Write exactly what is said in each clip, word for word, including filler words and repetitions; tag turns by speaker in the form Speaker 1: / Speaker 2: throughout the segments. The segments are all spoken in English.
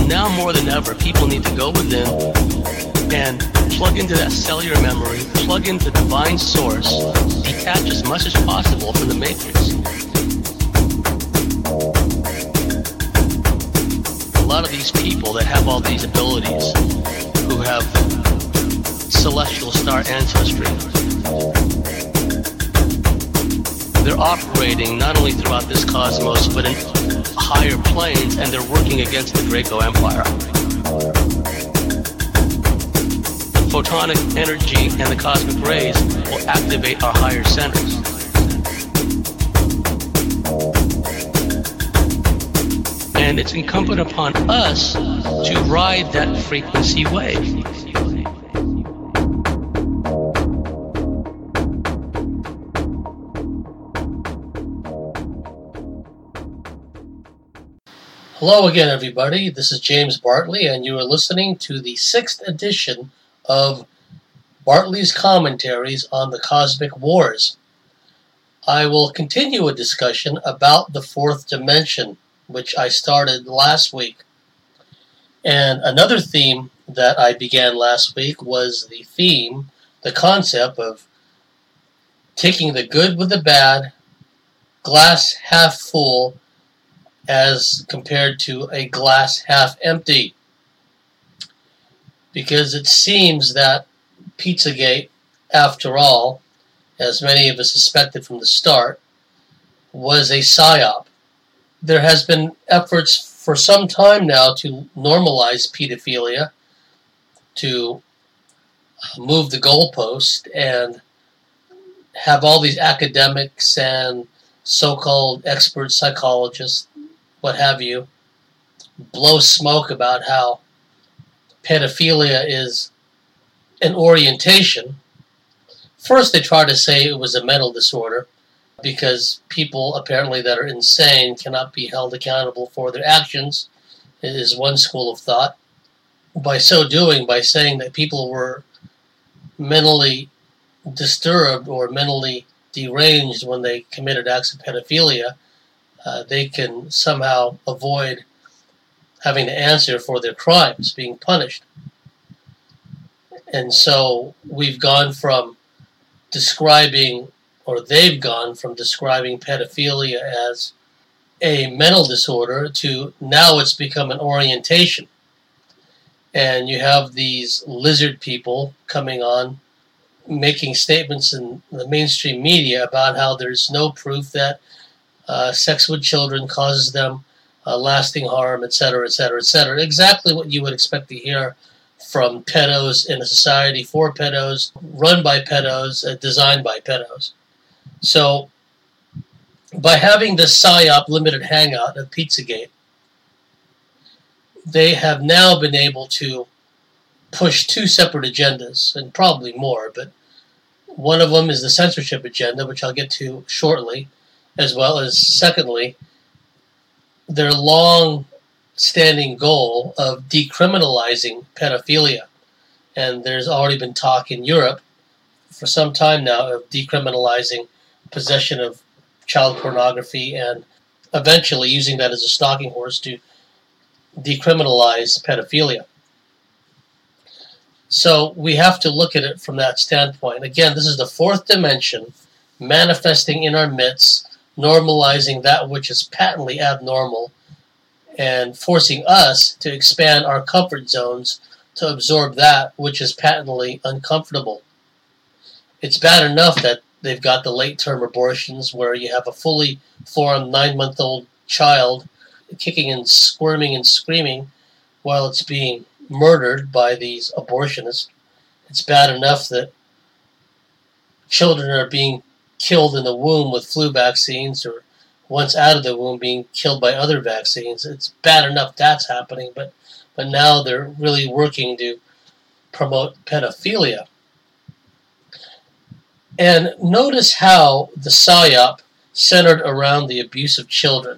Speaker 1: now more than ever, people need to go within and plug into that cellular memory, plug into divine source, detach as much as possible from the matrix. A lot of these people that have all these abilities, who have celestial star ancestry, they're operating not only throughout this cosmos, but in higher planes, and they're working against the Draco Empire. The photonic energy and the cosmic rays will activate our higher centers. And it's incumbent upon us to ride that frequency wave. Hello again, everybody. This is James Bartley, and you are listening to the sixth edition of Bartley's Commentaries on the Cosmic Wars. I will continue a discussion about the fourth dimension, which I started last week. And another theme that I began last week was the theme, the concept of taking the good with the bad, glass half full, as compared to a glass half empty. Because it seems that Pizzagate, after all, as many of us suspected from the start, was a psyop. There has been efforts for some time now to normalize pedophilia, to move the goalpost, and have all these academics and so-called expert psychologists, what have you, blow smoke about how pedophilia is an orientation. First, they tried to say it was a mental disorder because people apparently that are insane cannot be held accountable for their actions. It is one school of thought. By so doing, by saying that people were mentally disturbed or mentally deranged when they committed acts of pedophilia, Uh, they can somehow avoid having to answer for their crimes, being punished. And so we've gone from describing, or they've gone from describing pedophilia as a mental disorder to now it's become an orientation. And you have these lizard people coming on, making statements in the mainstream media about how there's no proof that Uh, sex with children causes them uh, lasting harm, et cetera, et cetera, et cetera. Exactly what you would expect to hear from pedos in a society for pedos, run by pedos, uh, designed by pedos. So, by having this PSYOP limited hangout at Pizzagate, they have now been able to push two separate agendas, and probably more, but one of them is the censorship agenda, which I'll get to shortly, as well as, secondly, their long-standing goal of decriminalizing pedophilia. And there's already been talk in Europe for some time now of decriminalizing possession of child pornography and eventually using that as a stalking horse to decriminalize pedophilia. So we have to look at it from that standpoint. Again, this is the fourth dimension manifesting in our midst, normalizing that which is patently abnormal and forcing us to expand our comfort zones to absorb that which is patently uncomfortable. It's bad enough that they've got the late-term abortions where you have a fully formed nine-month-old child kicking and squirming and screaming while it's being murdered by these abortionists. It's bad enough that children are being killed in the womb with flu vaccines, or once out of the womb being killed by other vaccines. It's bad enough that's happening, but, but now they're really working to promote pedophilia. And notice how the PSYOP centered around the abuse of children.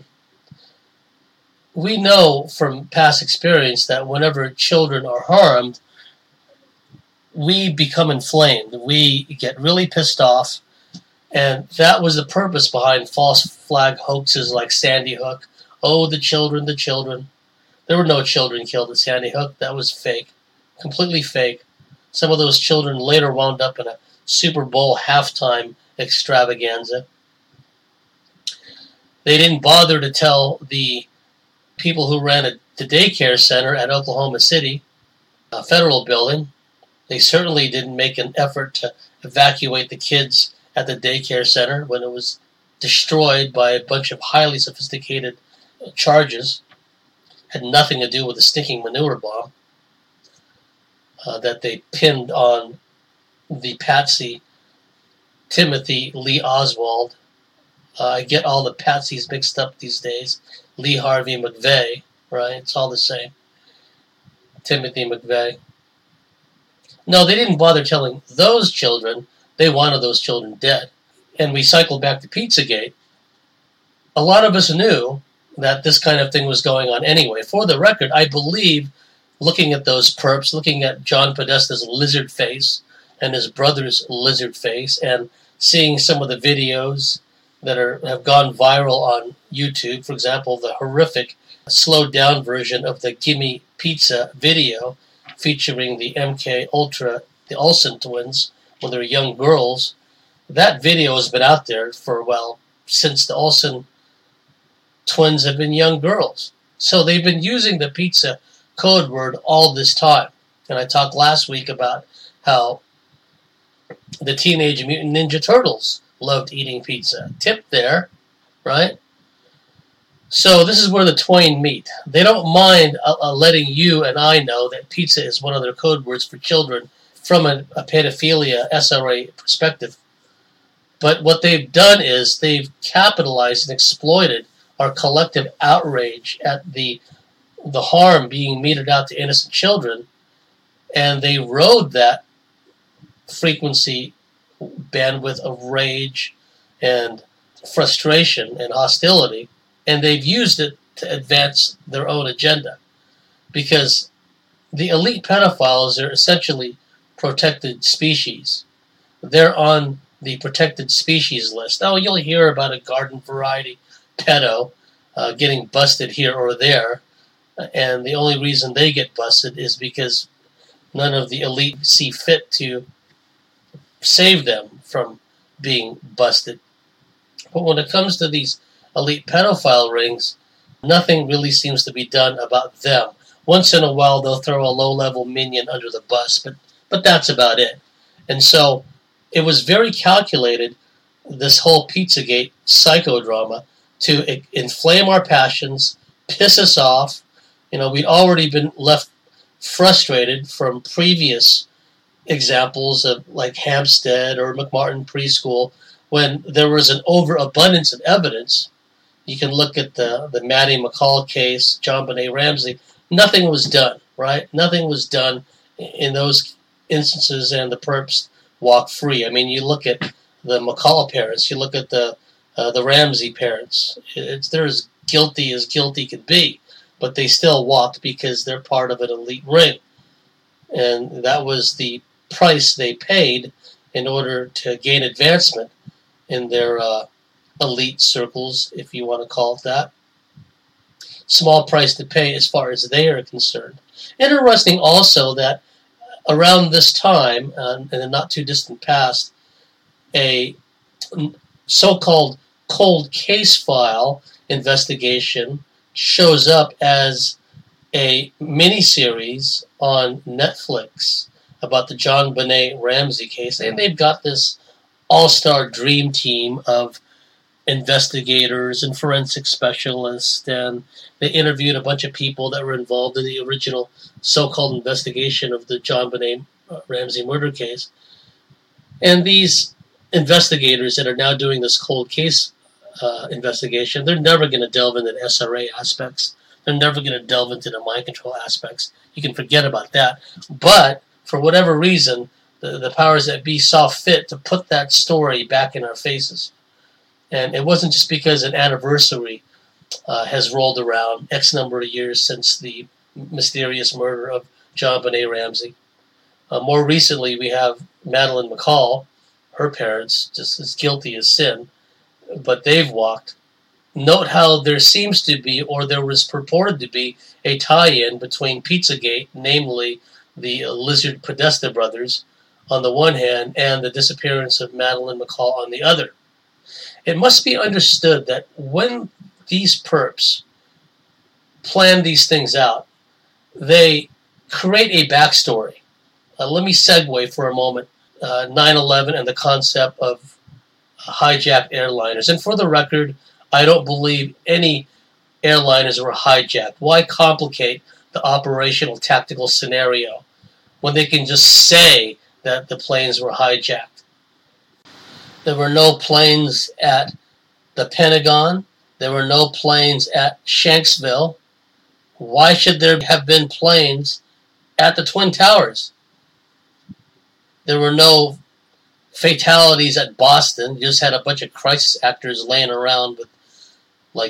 Speaker 1: We know from past experience that whenever children are harmed, we become inflamed. We get really pissed off. And that was the purpose behind false flag hoaxes like Sandy Hook. Oh, the children, the children. There were no children killed at Sandy Hook. That was fake. Completely fake. Some of those children later wound up in a Super Bowl halftime extravaganza. They didn't bother to tell the people who ran a, the daycare center at Oklahoma City, a federal building. They certainly didn't make an effort to evacuate the kids at the daycare center when it was destroyed by a bunch of highly sophisticated charges. Had nothing to do with the stinking manure bomb uh, that they pinned on the patsy Timothy Lee Oswald. Uh, I get all the patsies mixed up these days. Lee Harvey McVeigh, right? It's all the same. Timothy McVeigh. No, they didn't bother telling those children. They wanted those children dead. And we cycled back to Pizzagate. A lot of us knew that this kind of thing was going on anyway. For the record, I believe, looking at those perps, looking at John Podesta's lizard face and his brother's lizard face, and seeing some of the videos that are have gone viral on YouTube, for example, the horrific slowed down version of the Gimme Pizza video featuring the M K Ultra, the Olsen twins, when they were young girls. That video has been out there for, well, since the Olsen twins have been young girls. So they've been using the pizza code word all this time. And I talked last week about how the Teenage Mutant Ninja Turtles loved eating pizza. Tip there, right? So this is where the twain meet. They don't mind uh, uh, letting you and I know that pizza is one of their code words for children from a, a pedophilia S R A perspective. But what they've done is they've capitalized and exploited our collective outrage at the the harm being meted out to innocent children, and they rode that frequency bandwidth of rage and frustration and hostility, and they've used it to advance their own agenda. Because the elite pedophiles are essentially protected species. They're on the protected species list. Oh, you'll hear about a garden variety pedo uh, getting busted here or there, and the only reason they get busted is because none of the elite see fit to save them from being busted. But when it comes to these elite pedophile rings, nothing really seems to be done about them. Once in a while, they'll throw a low-level minion under the bus, but, but that's about it. And so it was very calculated, this whole Pizzagate psychodrama, to inflame our passions, piss us off. You know, we'd already been left frustrated from previous examples of like Hampstead or McMartin Preschool, when there was an overabundance of evidence. You can look at the, the Maddie McCall case, JonBenét Ramsey. Nothing was done, right? Nothing was done in those instances, and the perps walk free. I mean, you look at the McCall parents, you look at the uh, the Ramsey parents. It's, they're as guilty as guilty could be, but they still walked because they're part of an elite ring. And that was the price they paid in order to gain advancement in their uh, elite circles, if you want to call it that. Small price to pay as far as they are concerned. Interesting also that around this time, uh, in the not-too-distant past, a so-called cold case file investigation shows up as a miniseries on Netflix about the JonBenét Ramsey case. And they've got this all-star dream team of investigators and forensic specialists, and they interviewed a bunch of people that were involved in the original so-called investigation of the JonBenét Ramsey murder case. And these investigators that are now doing this cold case uh, investigation, they're never going to delve into the S R A aspects. They're never going to delve into the mind control aspects. You can forget about that. But for whatever reason, the, the powers that be saw fit to put that story back in our faces. And it wasn't just because an anniversary uh, has rolled around X number of years since the mysterious murder of JonBenét Ramsey. Uh, more recently, we have Madeleine McCall, her parents, just as guilty as sin, but they've walked. Note how there seems to be, or there was purported to be, a tie-in between Pizzagate, namely the Lizard Podesta brothers, on the one hand, and the disappearance of Madeleine McCall on the other. It must be understood that when these perps plan these things out, they create a backstory. Uh, let me segue for a moment. Uh, nine eleven and the concept of hijacked airliners. And for the record, I don't believe any airliners were hijacked. Why complicate the operational tactical scenario when they can just say that the planes were hijacked? There were no planes at the Pentagon. There were no planes at Shanksville. Why should there have been planes at the Twin Towers? There were no fatalities at Boston. You just had a bunch of crisis actors laying around with like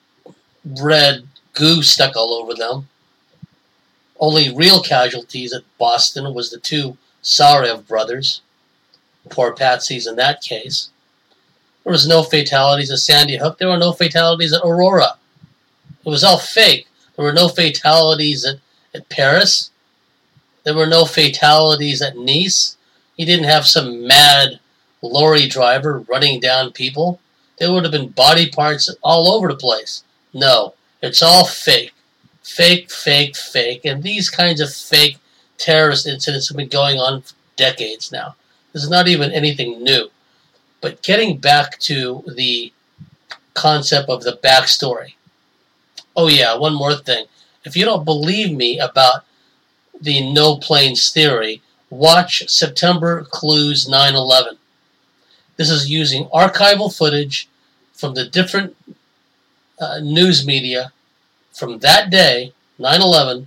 Speaker 1: red goo stuck all over them. Only real casualties at Boston was the two Sarev brothers. Poor patsies in that case. There was no fatalities at Sandy Hook. There were no fatalities at Aurora. It was all fake. There were no fatalities at, at Paris. There were no fatalities at Nice. You didn't have some mad lorry driver running down people. There would have been body parts all over the place. No, it's all fake. Fake, fake, fake. And these kinds of fake terrorist incidents have been going on for decades now. This is not even anything new. But getting back to the concept of the backstory. Oh yeah, one more thing. If you don't believe me about the no planes theory, watch September Clues nine eleven. This is using archival footage from the different uh, news media from that day, nine eleven,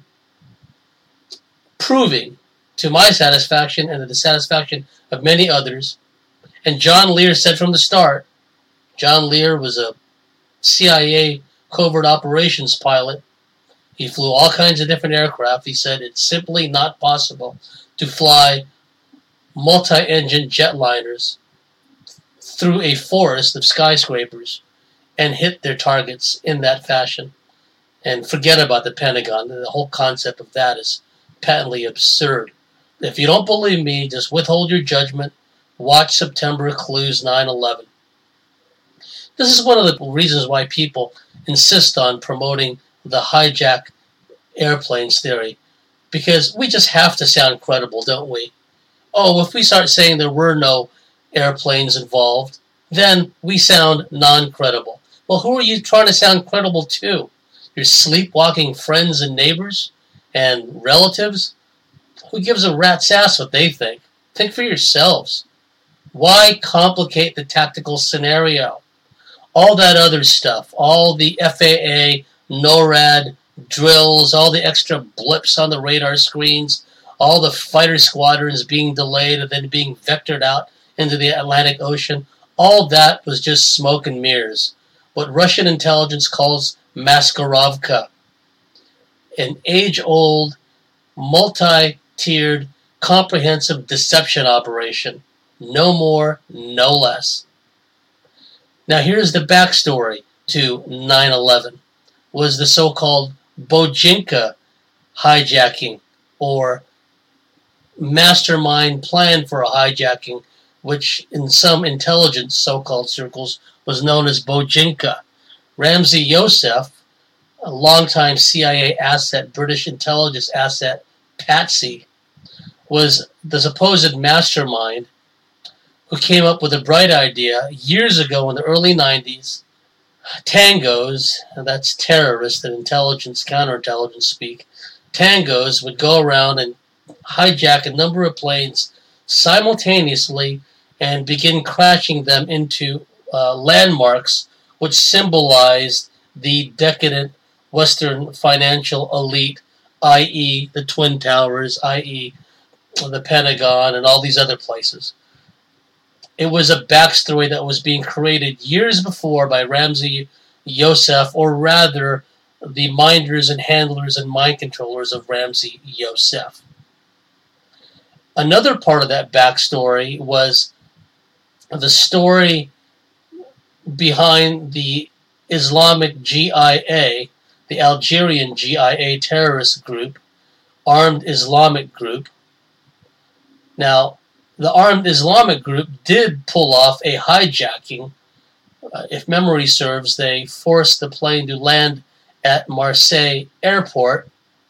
Speaker 1: proving, to my satisfaction and the dissatisfaction of many others, and John Lear said from the start, John Lear was a C I A covert operations pilot. He flew all kinds of different aircraft. He said it's simply not possible to fly multi-engine jetliners through a forest of skyscrapers and hit their targets in that fashion. And forget about the Pentagon. The whole concept of that is patently absurd. If you don't believe me, just withhold your judgment. Watch September Clues nine eleven. This is one of the reasons why people insist on promoting the hijack airplanes theory. Because we just have to sound credible, don't we? Oh, if we start saying there were no airplanes involved, then we sound non-credible. Well, who are you trying to sound credible to? Your sleepwalking friends and neighbors and relatives? Who gives a rat's ass what they think? Think for yourselves. Why complicate the tactical scenario? All that other stuff, all the F A A, NORAD drills, all the extra blips on the radar screens, all the fighter squadrons being delayed and then being vectored out into the Atlantic Ocean, all that was just smoke and mirrors. What Russian intelligence calls Maskarovka. An age-old, multi-tiered, comprehensive deception operation. No more, no less. Now here's the backstory to nine eleven. Was the so-called Bojinka hijacking, or mastermind plan for a hijacking, which in some intelligence so-called circles was known as Bojinka. Ramzi Youssef, a longtime C I A asset, British intelligence asset, Patsy, was the supposed mastermind who came up with a bright idea years ago in the early nineties. Tangos, and that's terrorist and intelligence, counterintelligence speak, tangos would go around and hijack a number of planes simultaneously and begin crashing them into uh, landmarks which symbolized the decadent Western financial elite, that is the Twin Towers, that is the Pentagon, and all these other places. It was a backstory that was being created years before by Ramzi Youssef, or rather, the minders and handlers and mind controllers of Ramzi Youssef. Another part of that backstory was the story behind the Islamic G I A, the Algerian G I A terrorist group, Armed Islamic Group. Now, the Armed Islamic Group did pull off a hijacking. Uh, if memory serves, they forced the plane to land at Marseille Airport,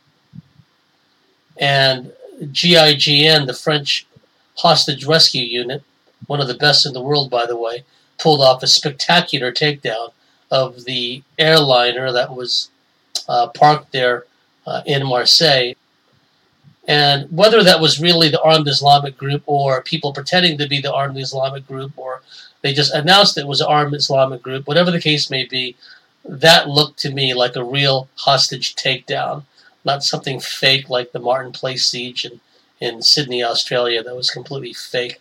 Speaker 1: and G I G N, the French hostage rescue unit, one of the best in the world, by the way, pulled off a spectacular takedown of the airliner that was uh, parked there uh, in Marseille. And whether that was really the Armed Islamic Group or people pretending to be the Armed Islamic Group, or they just announced it was an Armed Islamic Group, whatever the case may be, that looked to me like a real hostage takedown, not something fake like the Martin Place siege in, in Sydney, Australia, that was completely fake.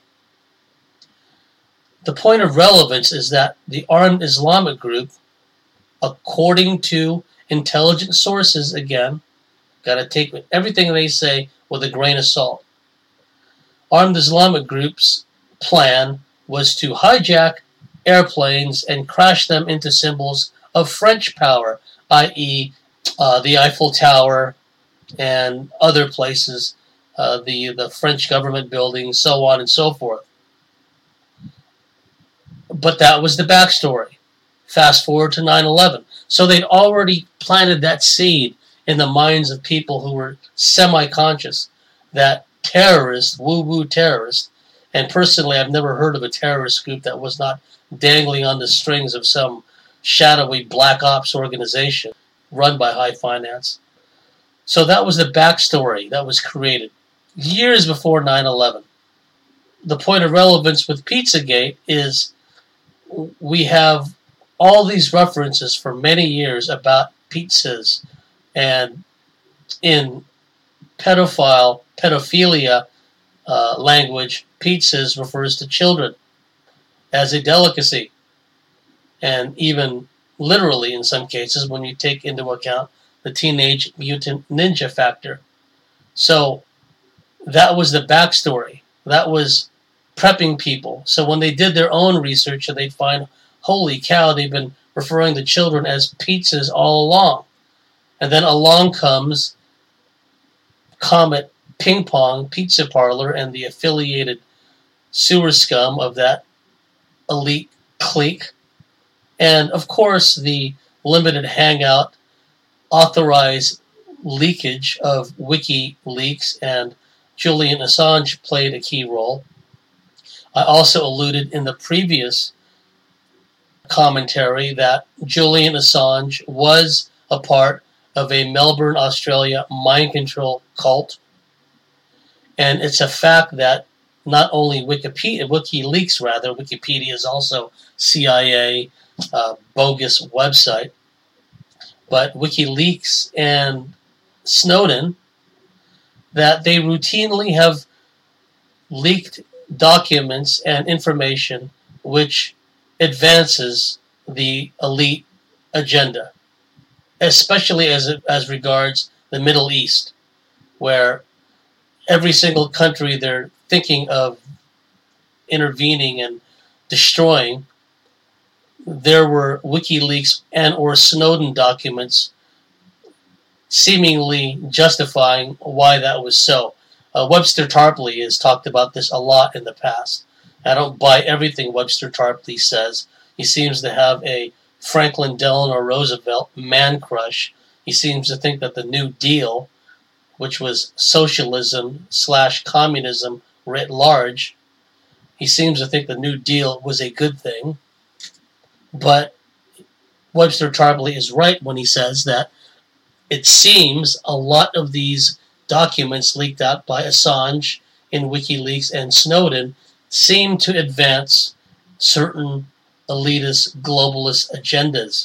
Speaker 1: The point of relevance is that the Armed Islamic Group, according to intelligence sources, again, got to take everything they say with a grain of salt. Armed Islamic Group's plan was to hijack airplanes and crash them into symbols of French power, that is, uh, the Eiffel Tower and other places, uh, the, the French government buildings, so on and so forth. But that was the backstory. Fast forward to nine eleven. So they'd already planted that seed in the minds of people who were semi-conscious that terrorists, woo-woo terrorists, and personally I've never heard of a terrorist group that was not dangling on the strings of some shadowy black ops organization run by high finance. So that was the backstory that was created years before nine eleven. The point of relevance with Pizzagate is we have all these references for many years about pizzas, and in pedophile, pedophilia uh, language, pizzas refers to children as a delicacy, and even literally in some cases when you take into account the Teenage Mutant Ninja factor. So that was the backstory. That was prepping people. So when they did their own research, they'd find, holy cow, they've been referring to children as pizzas all along. And then along comes Comet Ping Pong Pizza Parlor and the affiliated sewer scum of that elite clique. And, of course, the limited hangout authorized leakage of WikiLeaks, and Julian Assange played a key role. I also alluded in the previous commentary that Julian Assange was a part of a Melbourne, Australia mind control cult. And it's a fact that not only Wikipedia, WikiLeaks rather, Wikipedia is also C I A uh, bogus website, but WikiLeaks and Snowden, that they routinely have leaked documents and information which advances the elite agenda, especially as it, as regards the Middle East, where every single country they're thinking of intervening and destroying, there were WikiLeaks and or Snowden documents seemingly justifying why that was so. Uh, Webster Tarpley has talked about this a lot in the past. I don't buy everything Webster Tarpley says. He seems to have a Franklin Delano Roosevelt man crush. He seems to think that the New Deal, which was socialism slash communism writ large, he seems to think the New Deal was a good thing. But Webster Tarpley is right when he says that it seems a lot of these documents leaked out by Assange in WikiLeaks and Snowden seem to advance certain elitist, globalist agendas.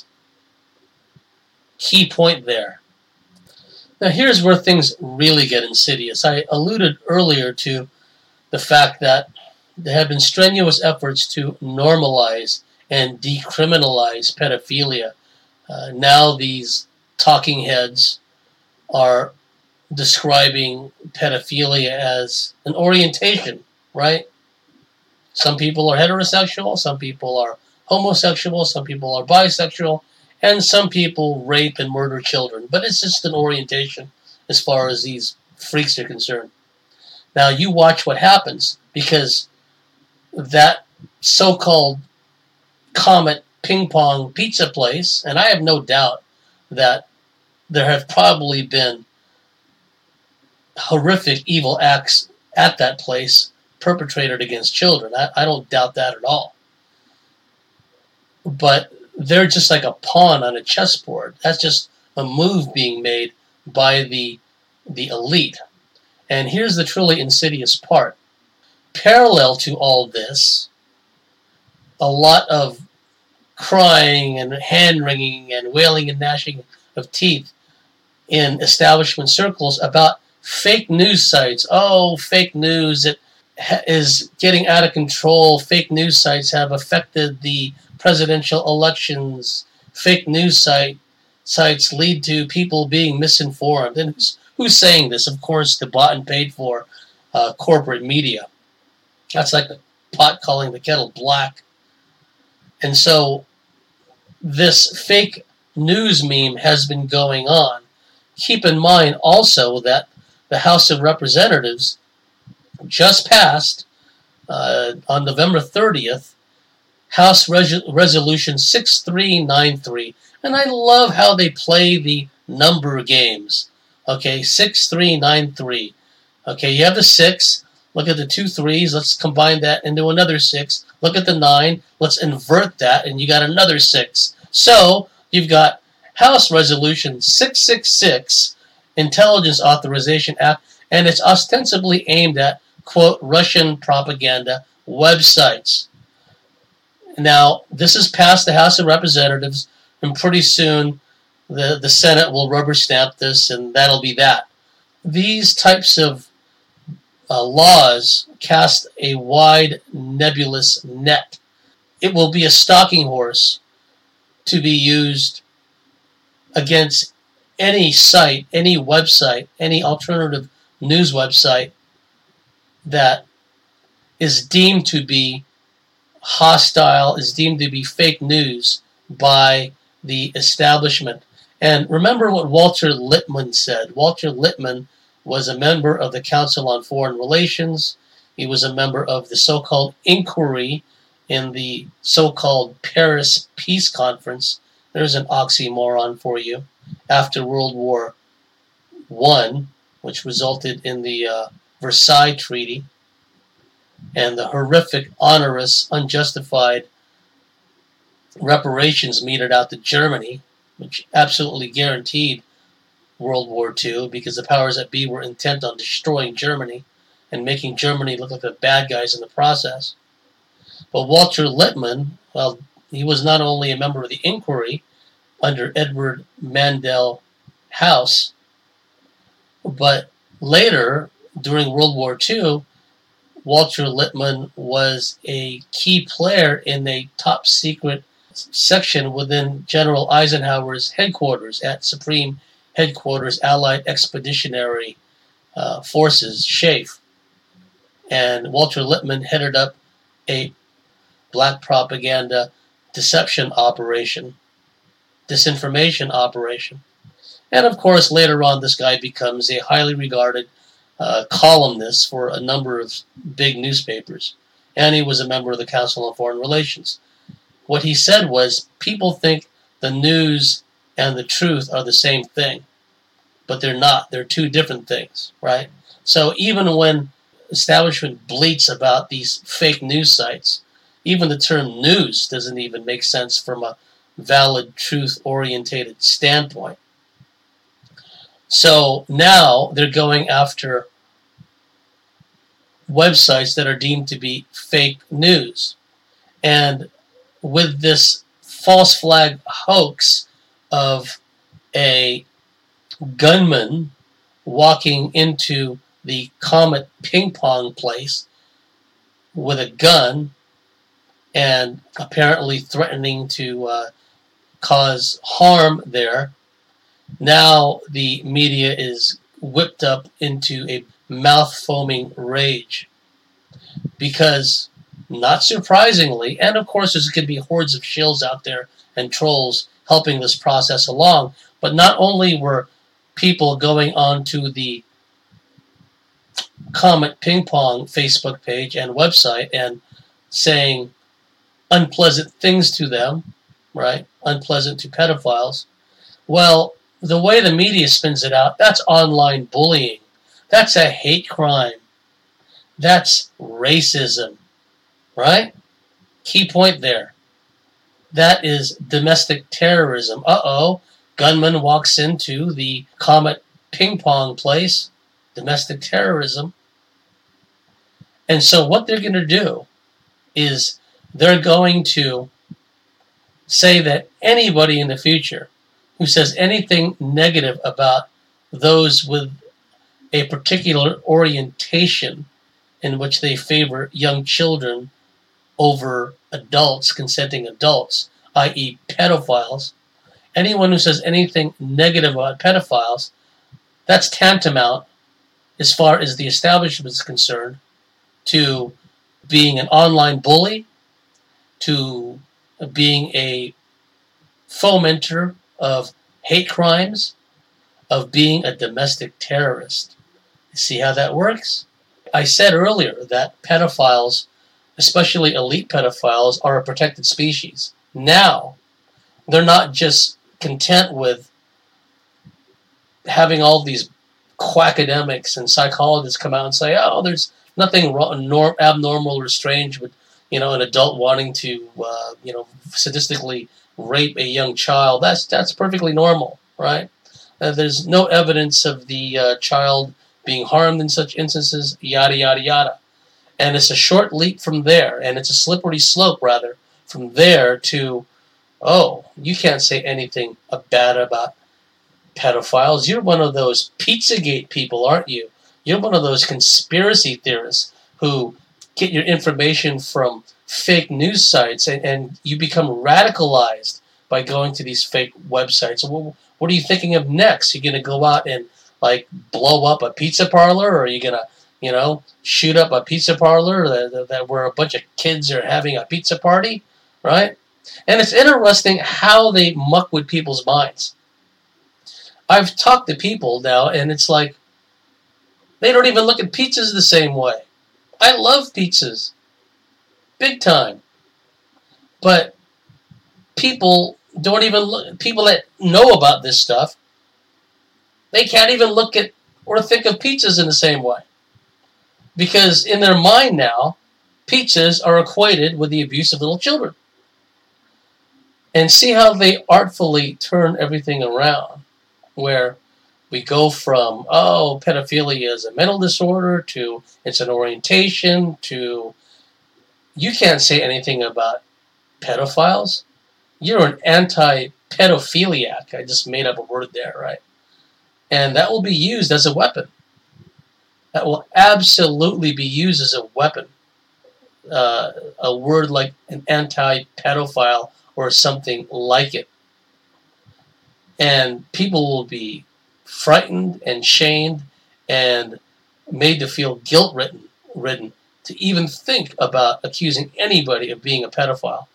Speaker 1: Key point there. Now here's where things really get insidious. I alluded earlier to the fact that there have been strenuous efforts to normalize and decriminalize pedophilia. Uh, now these talking heads are describing pedophilia as an orientation, right? Some people are heterosexual, some people are homosexual, some people are bisexual, And some people rape and murder children. But it's just an orientation as far as these freaks are concerned. Now you watch what happens, because that so-called Comet Ping Pong pizza place, and I have no doubt that there have probably been horrific evil acts at that place perpetrated against children. I, I don't doubt that at all. But they're just like a pawn on a chessboard. That's just a move being made by the the elite. And here's the truly insidious part. Parallel to all this, a lot of crying and hand-wringing and wailing and gnashing of teeth in establishment circles about fake news sites. Oh, fake news, it is getting out of control. Fake news sites have affected the presidential elections. Fake news site sites lead to people being misinformed. And who's, who's saying this? Of course, the bought and paid for uh, corporate media. That's like the pot calling the kettle black. And so this fake news meme has been going on. Keep in mind also that the House of Representatives just passed uh, on November thirtieth House Res Resolution six three nine three. And I love how they play the number games. Okay, six three nine three. Okay, you have the six. Look at the two threes. Let's combine that into another six. Look at the nine. Let's invert that, and you got another six. So you've got House Resolution six six six, Intelligence Authorization Act, and it's ostensibly aimed at, quote, Russian propaganda websites. Now, this has passed the House of Representatives, and pretty soon the, the Senate will rubber stamp this, and that'll be that. These types of uh, laws cast a wide, nebulous net. It will be a stalking horse to be used against any site, any website, any alternative news website that is deemed to be hostile, is deemed to be fake news by the establishment. And remember what Walter Lippmann said. Walter Lippmann was a member of the Council on Foreign Relations. He was a member of the so-called inquiry in the so-called Paris Peace Conference. There's an oxymoron for you. After World War One, which resulted in the uh, Versailles Treaty and the horrific, onerous, unjustified reparations meted out to Germany, which absolutely guaranteed World War Two, because the powers that be were intent on destroying Germany and making Germany look like the bad guys in the process. But Walter Lippmann, well, he was not only a member of the inquiry under Edward Mandell House, but later, during World War Two, Walter Lippmann was a key player in a top secret section within General Eisenhower's headquarters at Supreme Headquarters Allied Expeditionary uh, Forces, SHAEF. And Walter Lippmann headed up a black propaganda deception operation, disinformation operation. And of course, later on, this guy becomes a highly regarded uh, columnist for a number of big newspapers. And he was a member of the Council on Foreign Relations. What he said was, people think the news and the truth are the same thing, but they're not. They're two different things, right? So even when establishment bleats about these fake news sites, even the term news doesn't even make sense from a valid, truth-orientated standpoint. So now they're going after websites that are deemed to be fake news. And with this false flag hoax of a gunman walking into the Comet Ping Pong place with a gun and apparently threatening to uh, cause harm there, now the media is whipped up into a mouth-foaming rage. Because, not surprisingly, and of course there's going to be hordes of shills out there and trolls helping this process along. But not only were people going on to the Comet Ping Pong Facebook page and website and saying unpleasant things to them, right? Unpleasant to pedophiles. Well, the way the media spins it out, that's online bullying. That's a hate crime. That's racism, right? Key point there. That is domestic terrorism. Uh-oh, gunman walks into the Comet Ping Pong place. Domestic terrorism. And so what they're going to do is they're going to say that anybody in the future who says anything negative about those with a particular orientation in which they favor young children over adults, consenting adults, that is pedophiles, anyone who says anything negative about pedophiles, that's tantamount, as far as the establishment is concerned, to being an online bully, to being a fomenter of hate crimes, of being a domestic terrorist. See how that works? I said earlier that pedophiles, especially elite pedophiles, are a protected species. Now, they're not just content with having all these quackademics and psychologists come out and say, oh, there's nothing wrong, norm, abnormal or strange with, you know, an adult wanting to, uh, you know, sadistically rape a young child. That's that's perfectly normal, right? Uh, there's no evidence of the uh, child being harmed in such instances, yada, yada, yada. And it's a short leap from there, and it's a slippery slope, rather, from there to, oh, you can't say anything bad about pedophiles. You're one of those Pizzagate people, aren't you? You're one of those conspiracy theorists who get your information from fake news sites, and, and you become radicalized by going to these fake websites. Well, what are you thinking of next? You're going to go out and, like, blow up a pizza parlor, or are you going to, you know, shoot up a pizza parlor that, that, that where a bunch of kids are having a pizza party, right? And it's interesting how they muck with people's minds. I've talked to people now, and it's like, they don't even look at pizzas the same way. I love pizzas. Big time. But people don't even look, people that know about this stuff, they can't even look at or think of pizzas in the same way. Because in their mind now, pizzas are equated with the abuse of little children. And see how they artfully turn everything around, where we go from, oh, pedophilia is a mental disorder, to it's an orientation, to you can't say anything about pedophiles. You're an anti-pedophiliac. I just made up a word there, right? And that will be used as a weapon. That will absolutely be used as a weapon. Uh, a word like an anti-pedophile or something like it. And people will be frightened and shamed and made to feel guilt-ridden ridden to even think about accusing anybody of being a pedophile.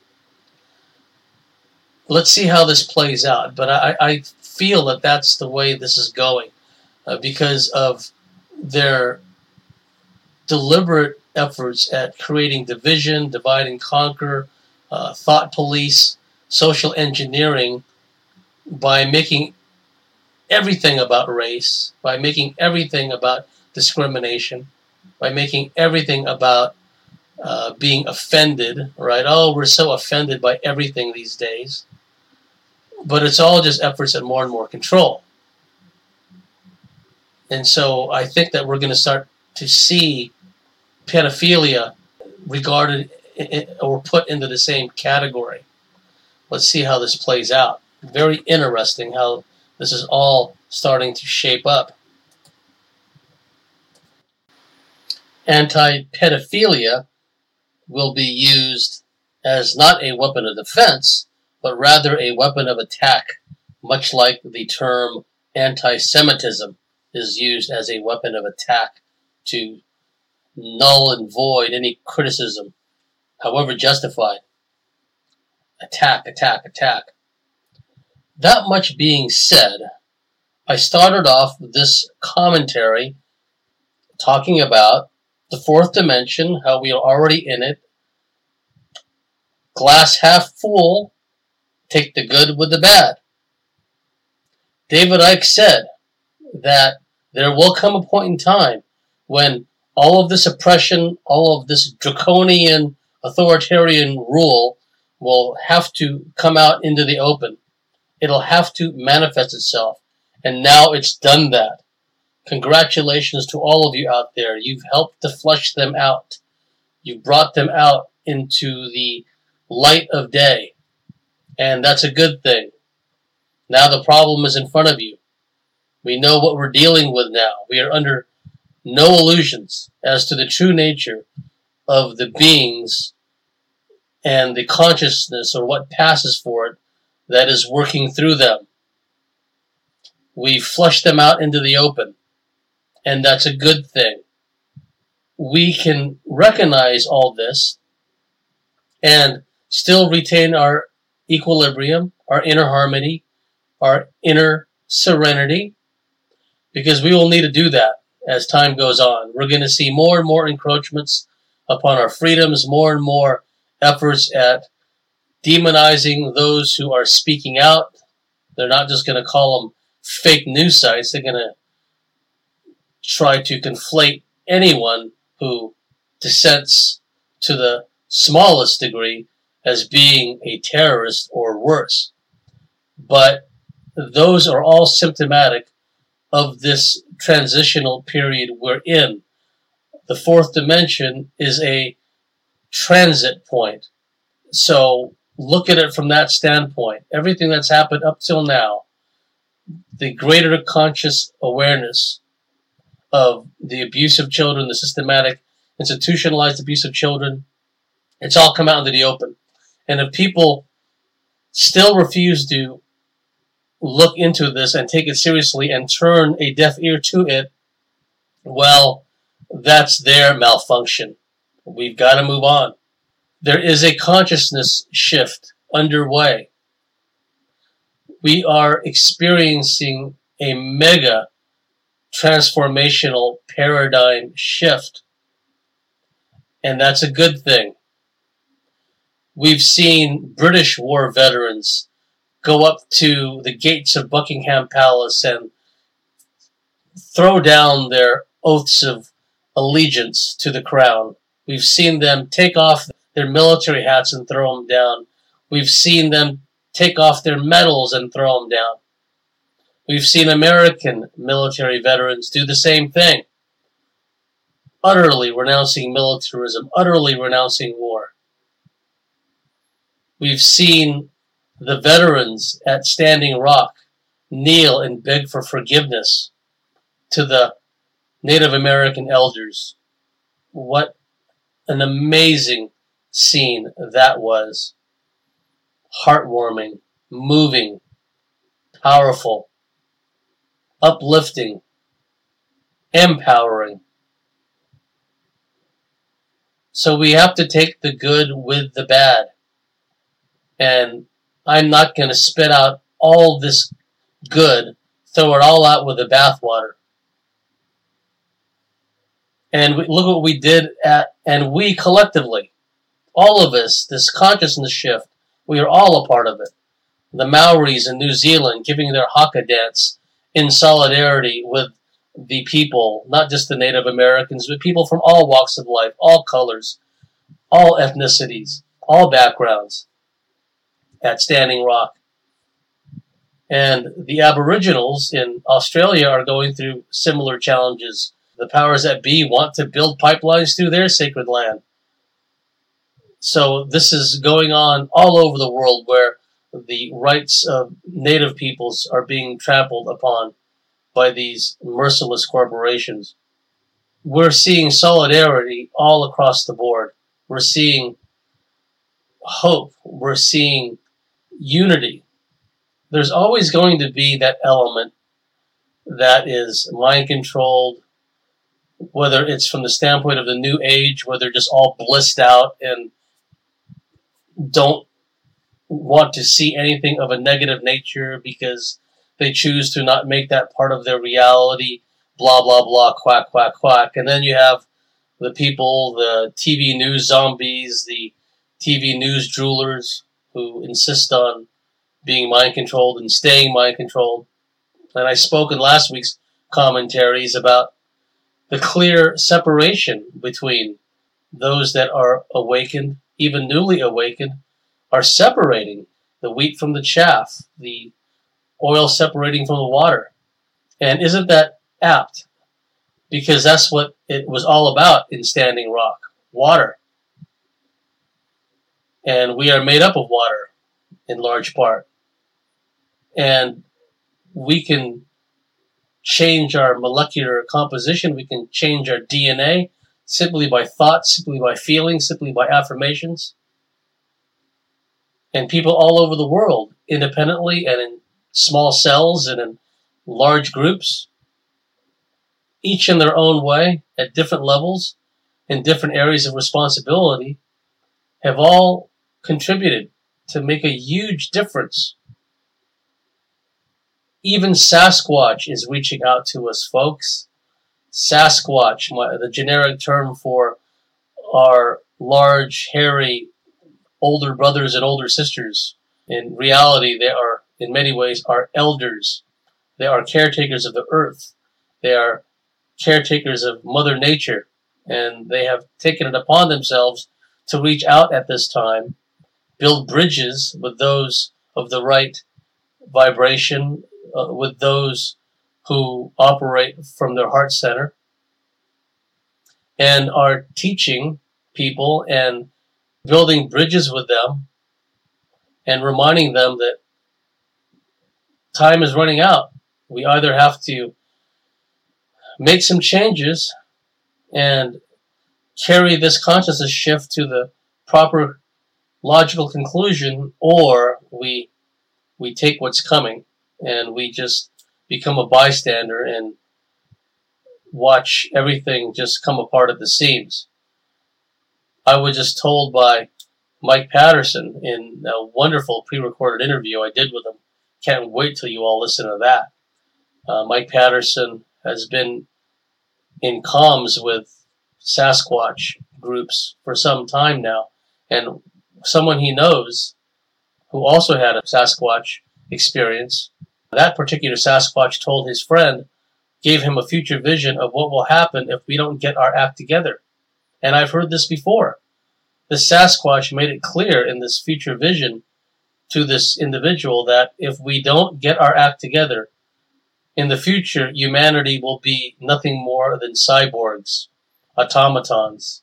Speaker 1: Let's see how this plays out. But I, I feel that that's the way this is going uh, because of their deliberate efforts at creating division, divide and conquer, uh, thought police, social engineering, by making everything about race, by making everything about discrimination, by making everything about uh, being offended, right? Oh, we're so offended by everything these days. But it's all just efforts at more and more control. And so I think that we're going to start to see pedophilia regarded or put into the same category. Let's see how this plays out. Very interesting how this is all starting to shape up. Anti-pedophilia will be used as not a weapon of defense, but rather a weapon of attack, much like the term anti-Semitism is used as a weapon of attack to null and void any criticism, however justified. Attack, attack, attack. That much being said, I started off this commentary talking about the fourth dimension, how we are already in it, glass half full, take the good with the bad. David Icke said that there will come a point in time when all of this oppression, all of this draconian authoritarian rule will have to come out into the open. It'll have to manifest itself. And now it's done that. Congratulations to all of you out there. You've helped to flush them out. You've brought them out into the light of day. And that's a good thing. Now the problem is in front of you. We know what we're dealing with now. We are under no illusions as to the true nature of the beings and the consciousness, or what passes for it, that is working through them. We flush them out into the open, and that's a good thing. We can recognize all this and still retain our equilibrium, our inner harmony, our inner serenity, because we will need to do that as time goes on. We're going to see more and more encroachments upon our freedoms, more and more efforts at demonizing those who are speaking out. They're not just going to call them fake news sites. They're going to try to conflate anyone who dissents to the smallest degree as being a terrorist or worse. But those are all symptomatic of this transitional period we're in. The fourth dimension is a transit point. So look at it from that standpoint. Everything that's happened up till now, the greater conscious awareness of the abuse of children, the systematic, institutionalized abuse of children, it's all come out into the open. And if people still refuse to look into this and take it seriously and turn a deaf ear to it, well, that's their malfunction. We've got to move on. There is a consciousness shift underway. We are experiencing a mega transformational paradigm shift. And that's a good thing. We've seen British war veterans go up to the gates of Buckingham Palace and throw down their oaths of allegiance to the crown. We've seen them take off their military hats and throw them down. We've seen them take off their medals and throw them down. We've seen American military veterans do the same thing, utterly renouncing militarism, utterly renouncing war. We've seen the veterans at Standing Rock kneel and beg for forgiveness to the Native American elders. What an amazing scene that was. Heartwarming, moving, powerful, uplifting, empowering. So we have to take the good with the bad. And I'm not going to spit out all this good, throw it all out with the bathwater. And we, look what we did at, and we collectively, all of us, this consciousness shift, we are all a part of it. The Maoris in New Zealand giving their haka dance in solidarity with the people, not just the Native Americans, but people from all walks of life, all colors, all ethnicities, all backgrounds at Standing Rock. And the Aboriginals in Australia are going through similar challenges. The powers that be want to build pipelines through their sacred land. So this is going on all over the world, where the rights of native peoples are being trampled upon by these merciless corporations. We're seeing solidarity all across the board. We're seeing hope. We're seeing unity. There's always going to be that element that is mind-controlled, whether it's from the standpoint of the new age, where they're just all blissed out and don't want to see anything of a negative nature because they choose to not make that part of their reality, blah, blah, blah, quack, quack, quack. And then you have the people, the T V news zombies, the T V news droolers who insist on being mind-controlled and staying mind-controlled. And I spoke in last week's commentaries about the clear separation between those that are awakened, even newly awakened, are separating the wheat from the chaff, the oil separating from the water. And isn't that apt? Because that's what it was all about in Standing Rock, water. And we are made up of water in large part. And we can change our molecular composition, we can change our D N A simply by thought, simply by feeling, simply by affirmations. And people all over the world, independently and in small cells and in large groups, each in their own way, at different levels, in different areas of responsibility, have all contributed to make a huge difference. Even Sasquatch is reaching out to us, folks. Sasquatch, my, the generic term for our large, hairy, older brothers and older sisters. In reality, they are, in many ways, our elders. They are caretakers of the earth. They are caretakers of Mother Nature. And they have taken it upon themselves to reach out at this time, build bridges with those of the right vibration, uh, with those who operate from their heart center, and are teaching people and building bridges with them and reminding them that time is running out. We either have to make some changes and carry this consciousness shift to the proper logical conclusion, or we we take what's coming and we just become a bystander and watch everything just come apart at the seams. I was just told by Mike Patterson in a wonderful pre-recorded interview I did with him. Can't wait till you all listen to that. Uh, Mike Patterson has been in comms with Sasquatch groups for some time now, and someone he knows who also had a Sasquatch experience, that particular Sasquatch told his friend, gave him a future vision of what will happen if we don't get our act together. And I've heard this before. The Sasquatch made it clear in this future vision to this individual that if we don't get our act together, in the future, humanity will be nothing more than cyborgs, automatons,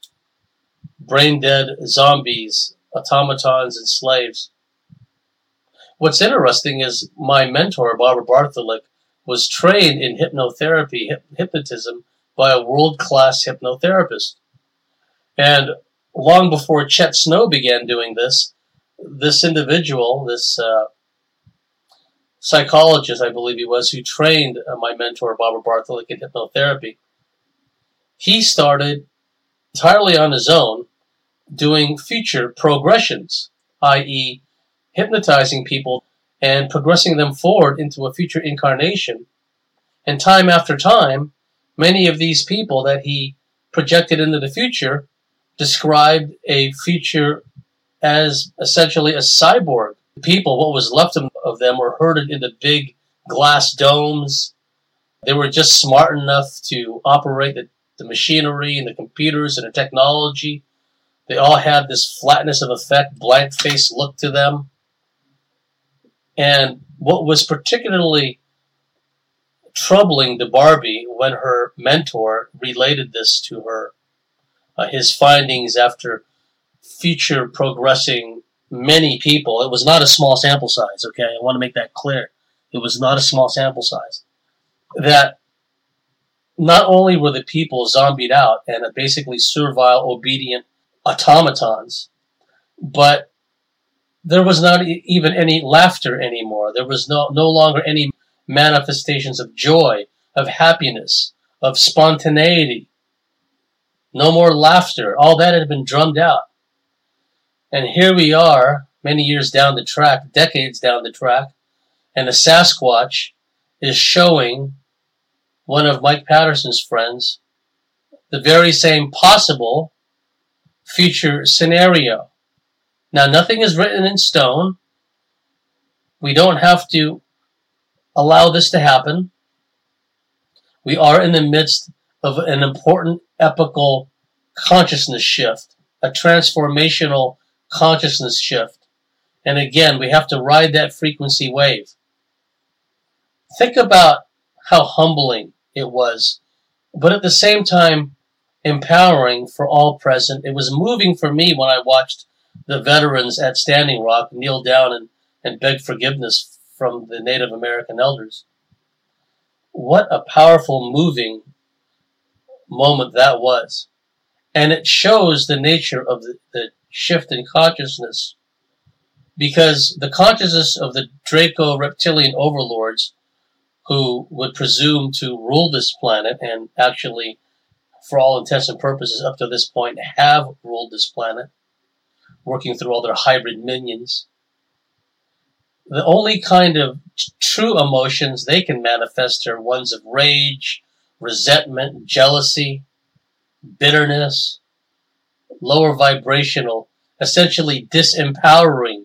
Speaker 1: brain-dead zombies, automatons and slaves. What's interesting is my mentor, Barbara Bartholick, was trained in hypnotherapy, hip hypnotism, by a world-class hypnotherapist. And long before Chet Snow began doing this, this individual, this uh, psychologist, I believe he was, who trained uh, my mentor, Barbara Bartholick, in hypnotherapy, he started entirely on his own doing future progressions, that is, hypnotizing people and progressing them forward into a future incarnation. And time after time, many of these people that he projected into the future described a future as essentially a cyborg. People, what was left of them, were herded into big glass domes. They were just smart enough to operate the, the machinery and the computers and the technology. They all had this flatness of effect, blank face look to them. And what was particularly troubling to Barbie when her mentor related this to her, uh, his findings after future progressing many people. It was not a small sample size, okay? I want to make that clear. It was not a small sample size. That not only were the people zombied out and basically servile, obedient automatons, but there was not even any laughter anymore. There was no, no longer any manifestations of joy, of happiness, of spontaneity. No more laughter. All that had been drummed out. And here we are, many years down the track, decades down the track, and the Sasquatch is showing one of Mike Patterson's friends the very same possible future scenario. Now, nothing is written in stone. We don't have to allow this to happen. We are in the midst of an important epical consciousness shift, a transformational consciousness shift. And again, we have to ride that frequency wave. Think about how humbling it was, but at the same time, empowering for all present. It was moving for me when I watched the veterans at Standing Rock kneel down and, and beg forgiveness from the Native American elders. What a powerful, moving moment that was. And it shows the nature of the, the shift in consciousness, because the consciousness of the Draco reptilian overlords who would presume to rule this planet and actually, for all intents and purposes, up to this point, have ruled this planet, working through all their hybrid minions. The only kind of true emotions they can manifest are ones of rage, resentment, jealousy, bitterness, lower vibrational, essentially disempowering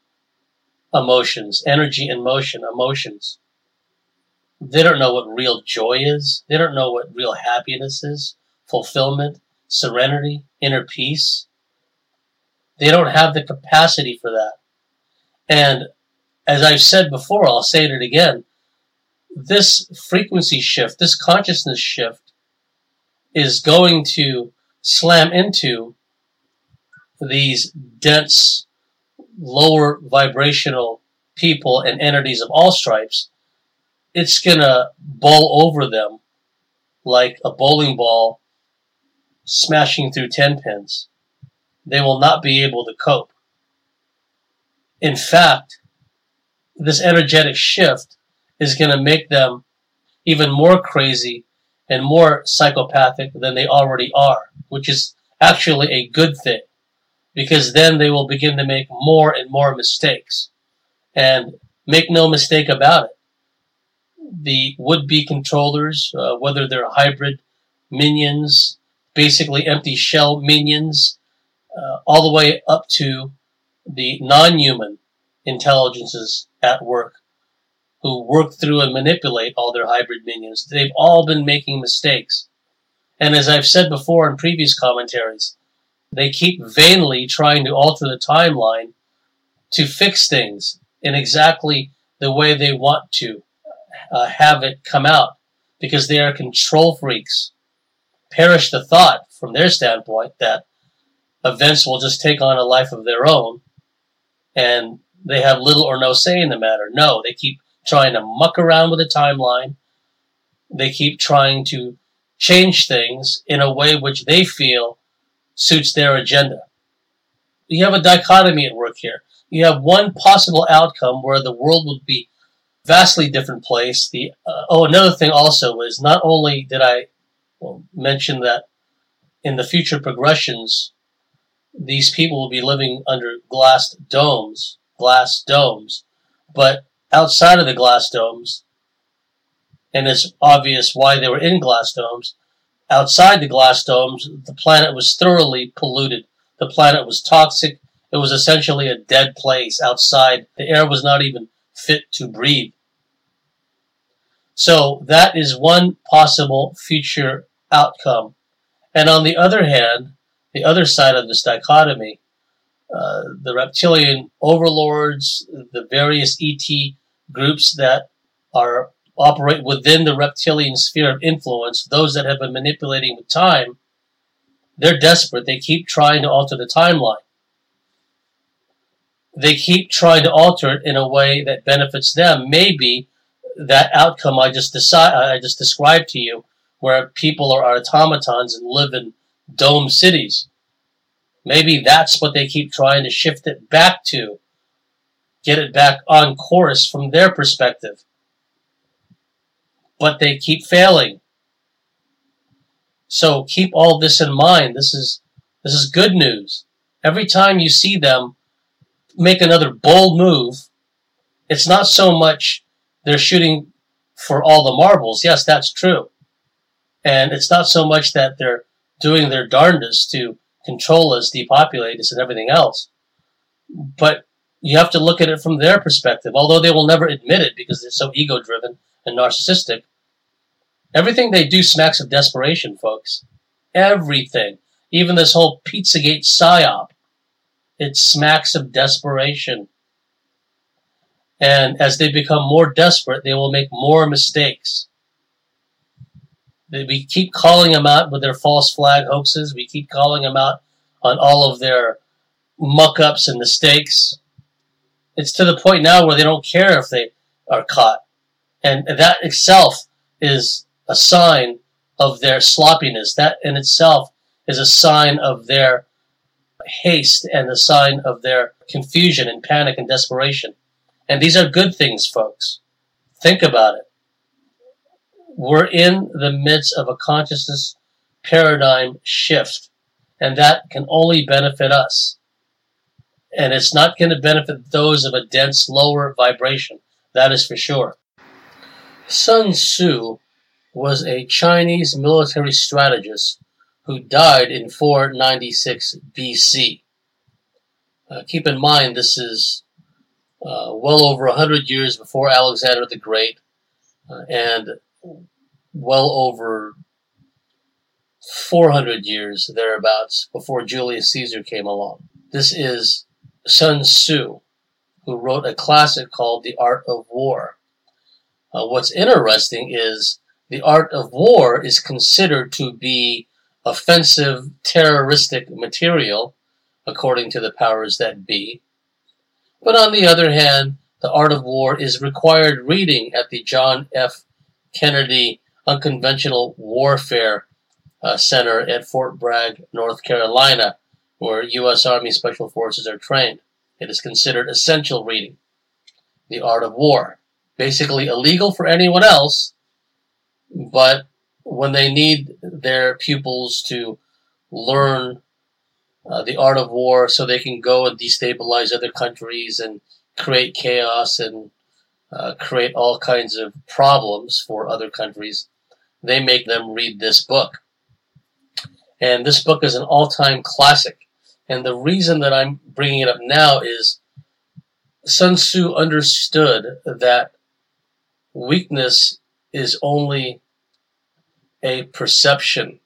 Speaker 1: emotions, energy and motion, emotions. They don't know what real joy is. They don't know what real happiness is, fulfillment, serenity, inner peace. They don't have the capacity for that. And as I've said before, I'll say it again, this frequency shift, this consciousness shift is going to slam into these dense, lower vibrational people and entities of all stripes. It's going to bowl over them like a bowling ball smashing through ten pins. They will not be able to cope. In fact, this energetic shift is going to make them even more crazy and more psychopathic than they already are, which is actually a good thing, because then they will begin to make more and more mistakes. And make no mistake about it, the would-be controllers, uh, whether they're hybrid minions, basically empty shell minions, uh, all the way up to the non-human intelligences at work, who work through and manipulate all their hybrid minions. They've all been making mistakes. And as I've said before in previous commentaries, they keep vainly trying to alter the timeline to fix things in exactly the way they want to uh, have it come out, because they are control freaks. Perish the thought, from their standpoint, that events will just take on a life of their own, and they have little or no say in the matter. No, they keep trying to muck around with the timeline. They keep trying to change things in a way which they feel suits their agenda. You have a dichotomy at work here. You have one possible outcome where the world would be a vastly different place. The uh, oh, another thing also is, not only did I well, mention that in the future progressions, these people will be living under glass domes, glass domes, but outside of the glass domes, and it's obvious why they were in glass domes, outside the glass domes, the planet was thoroughly polluted. The planet was toxic. It was essentially a dead place outside. The air was not even fit to breathe. So that is one possible future outcome. And on the other hand, the other side of this dichotomy, uh, the reptilian overlords, the various E T groups that are operate within the reptilian sphere of influence, those that have been manipulating with time, they're desperate. They keep trying to alter the timeline. They keep trying to alter it in a way that benefits them. Maybe that outcome I just decide, I just described to you, where people are automatons and live in dome cities. Maybe that's what they keep trying to shift it back to, get it back on course from their perspective. But they keep failing. So keep all this in mind. This is this is good news. Every time you see them make another bold move, it's not so much they're shooting for all the marbles. Yes, that's true. And it's not so much that they're doing their darndest to control us, depopulate us, and everything else. But you have to look at it from their perspective, although they will never admit it because they're so ego-driven and narcissistic. Everything they do smacks of desperation, folks. Everything. Even this whole Pizzagate psyop. It smacks of desperation. And as they become more desperate, they will make more mistakes. We keep calling them out with their false flag hoaxes. We keep calling them out on all of their muck-ups and mistakes. It's to the point now where they don't care if they are caught. And that itself is a sign of their sloppiness. That in itself is a sign of their haste and a sign of their confusion and panic and desperation. And these are good things, folks. Think about it. We're in the midst of a consciousness paradigm shift, and that can only benefit us. And it's not going to benefit those of a dense, lower vibration. That is for sure. Sun Tzu was a Chinese military strategist who died in four ninety-six B C. Uh, keep in mind, this is uh, well over one hundred years before Alexander the Great, uh, and well over four hundred years, thereabouts, before Julius Caesar came along. This is Sun Tzu, who wrote a classic called The Art of War. Uh, what's interesting is the art of war is considered to be offensive, terroristic material, according to the powers that be. But on the other hand, the art of war is required reading at the John F. Kennedy Unconventional Warfare uh, Center at Fort Bragg, North Carolina, where U S Army Special Forces are trained. It is considered essential reading. The art of war. Basically illegal for anyone else, but when they need their pupils to learn uh, the art of war so they can go and destabilize other countries and create chaos and uh, create all kinds of problems for other countries, they make them read this book. And this book is an all-time classic. And the reason that I'm bringing it up now is Sun Tzu understood that weakness is only a perception.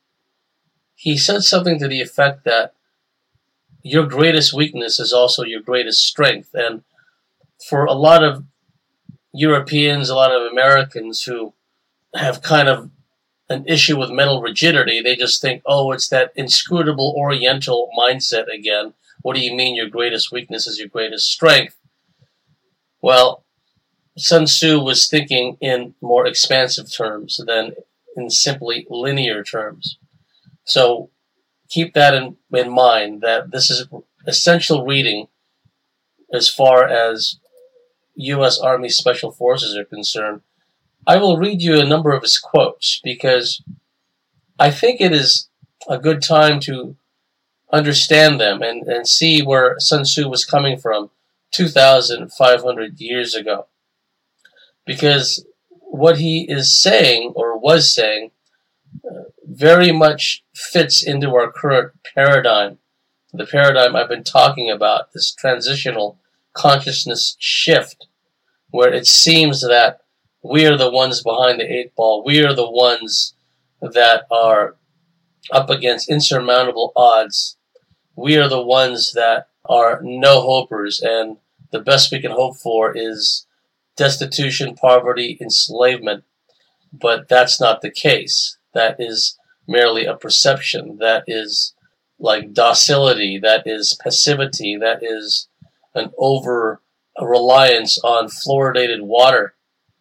Speaker 1: He said something to the effect that your greatest weakness is also your greatest strength. And for a lot of Europeans, a lot of Americans who have kind of an issue with mental rigidity, they just think, oh, it's that inscrutable Oriental mindset again. What do you mean your greatest weakness is your greatest strength? Well, Sun Tzu was thinking in more expansive terms than in simply linear terms. So keep that in, in mind, that this is essential reading as far as U S Army Special Forces are concerned. I will read you a number of his quotes because I think it is a good time to understand them and, and see where Sun Tzu was coming from two thousand five hundred years ago. Because what he is saying, or was saying, uh, very much fits into our current paradigm. The paradigm I've been talking about, this transitional consciousness shift, where it seems that we are the ones behind the eight ball. We are the ones that are up against insurmountable odds. We are the ones that are no-hopers, and the best we can hope for is destitution, poverty, enslavement. But that's not the case. That is merely a perception. That is like docility. That is passivity. That is an over-reliance on fluoridated water.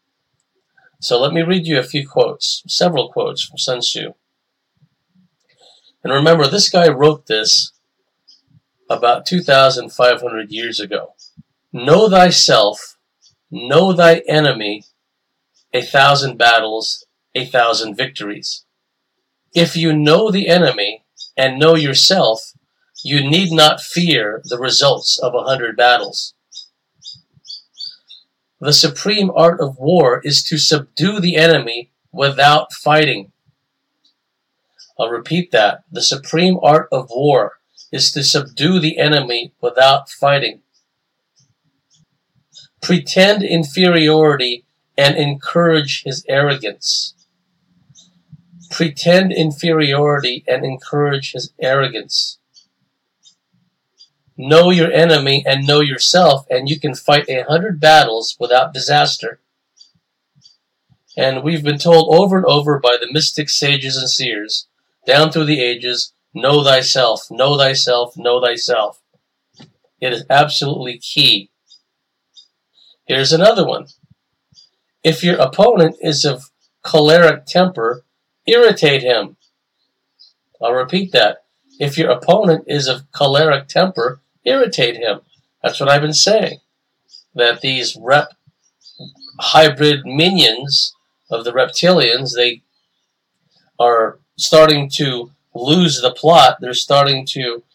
Speaker 1: So let me read you a few quotes, several quotes from Sun Tzu. And remember, this guy wrote this about two thousand five hundred years ago. Know thyself, know thy enemy, a thousand battles, a thousand victories. If you know the enemy and know yourself, You need not fear the results of a hundred battles. The supreme art of war is to subdue the enemy without fighting. I'll repeat that. The supreme art of war is to subdue the enemy without fighting. Pretend inferiority and encourage his arrogance. Pretend inferiority and encourage his arrogance. Know your enemy and know yourself, and you can fight a hundred battles without disaster. And we've been told over and over by the mystics, sages, and seers, down through the ages, know thyself, know thyself, know thyself. It is absolutely key. Here's another one. If your opponent is of choleric temper, irritate him. I'll repeat that. If your opponent is of choleric temper, irritate him. That's what I've been saying. That these rep hybrid minions of the reptilians, they are starting to lose the plot. They're starting to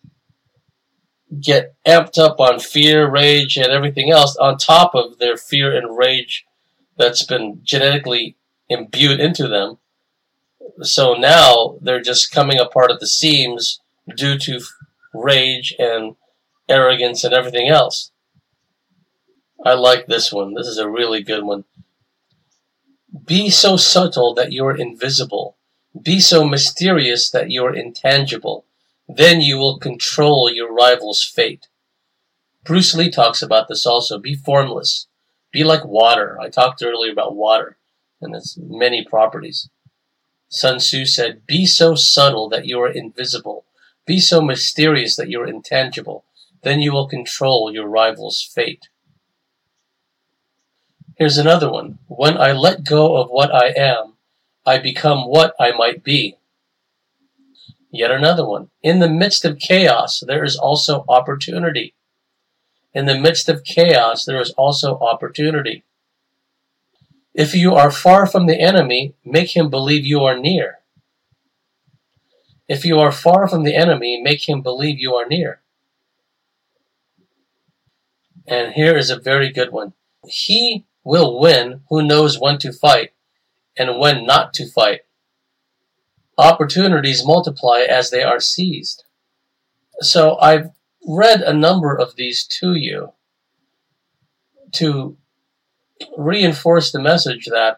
Speaker 1: get amped up on fear, rage, and everything else on top of their fear and rage that's been genetically imbued into them. So now they're just coming apart at the seams due to rage and arrogance and everything else. I like this one. This is a really good one. Be so subtle that you are invisible. Be so mysterious that you are intangible. Then you will control your rival's fate. Bruce Lee talks about this also. Be formless. Be like water. I talked earlier about water and its many properties. Sun Tzu said, be so subtle that you are invisible. Be so mysterious that you are intangible. Then you will control your rival's fate. Here's another one. When I let go of what I am, I become what I might be. Yet another one. In the midst of chaos, there is also opportunity. In the midst of chaos, there is also opportunity. If you are far from the enemy, make him believe you are near. If you are far from the enemy, make him believe you are near. And here is a very good one. He will win who knows when to fight and when not to fight. Opportunities multiply as they are seized. So I've read a number of these to you to reinforce the message that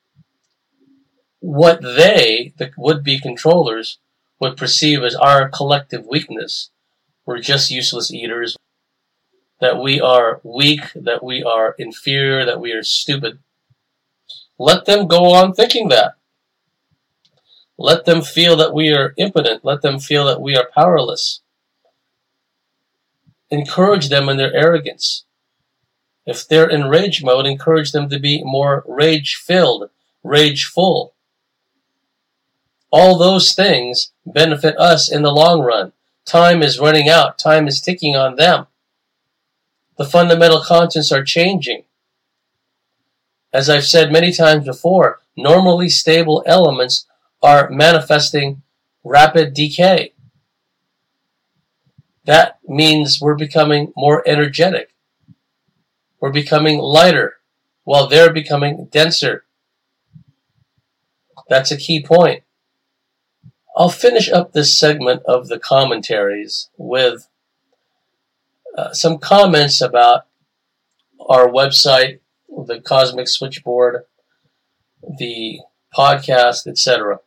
Speaker 1: what they, the would-be controllers, would perceive as our collective weakness. We're just useless eaters, that we are weak, that we are inferior, that we are stupid. Let them go on thinking that. Let them feel that we are impotent. Let them feel that we are powerless. Encourage them in their arrogance. If they're in rage mode, encourage them to be more rage-filled, rageful. All those things benefit us in the long run. Time is running out. Time is ticking on them. The fundamental constants are changing. As I've said many times before, normally stable elements are manifesting rapid decay. That means we're becoming more energetic. We're becoming lighter, while they're becoming denser. That's a key point. I'll finish up this segment of the commentaries with uh, some comments about our website, the Cosmic Switchboard, the podcast, et cetera.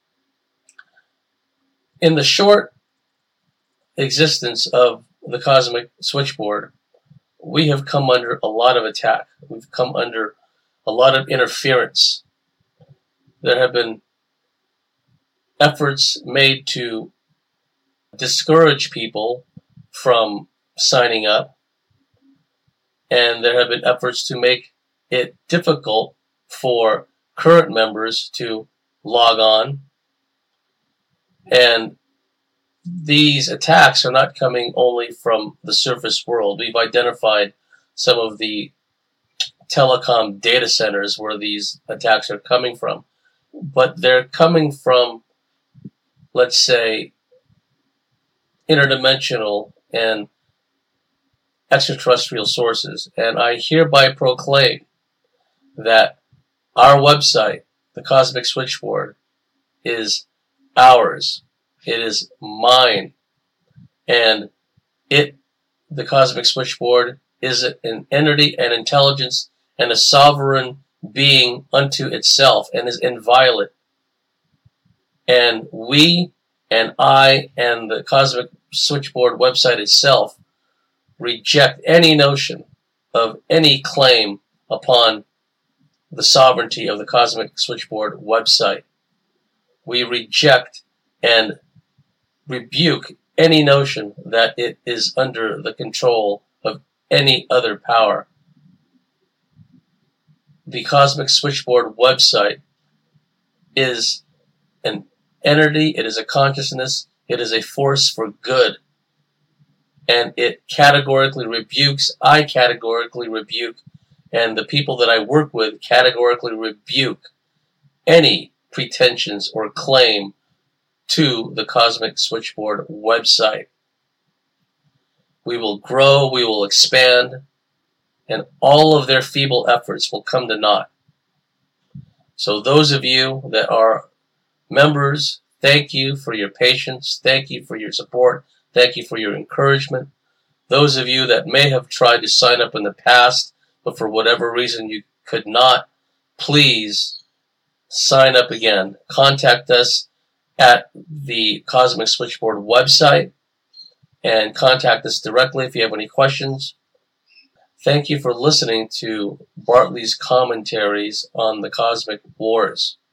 Speaker 1: In the short existence of the Cosmic Switchboard, we have come under a lot of attack. We've come under a lot of interference. There have been efforts made to discourage people from signing up, and there have been efforts to make it difficult for current members to log on. And these attacks are not coming only from the surface world. We've identified some of the telecom data centers where these attacks are coming from. But they're coming from, let's say, interdimensional and extraterrestrial sources. And I hereby proclaim that our website, the Cosmic Switchboard, is ours. It is mine. And it, the Cosmic Switchboard, is an entity and intelligence and a sovereign being unto itself and is inviolate. And we and I and the Cosmic Switchboard website itself reject any notion of any claim upon the sovereignty of the Cosmic Switchboard website. We reject and rebuke any notion that it is under the control of any other power. The Cosmic Switchboard website is an entity, it is a consciousness, it is a force for good. And it categorically rebukes, I categorically rebuke, and the people that I work with categorically rebuke any pretensions or claim to the Cosmic Switchboard website. We will grow, we will expand, and all of their feeble efforts will come to naught. So those of you that are members, thank you for your patience, thank you for your support, thank you for your encouragement. Those of you that may have tried to sign up in the past, but for whatever reason you could not, please sign up again. Contact us at the Cosmic Switchboard website and contact us directly if you have any questions. Thank you for listening to Bartley's commentaries on the Cosmic Wars.